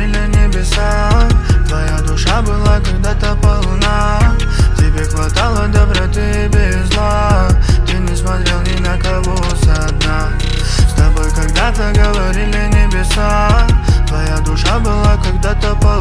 говорили небеса. Твоя душа была когда-то полна. Тебе хватало доброты без зла. Ты не смотрел ни на кого со дна. С тобой когда-то говорили небеса. Твоя душа была когда-то полна.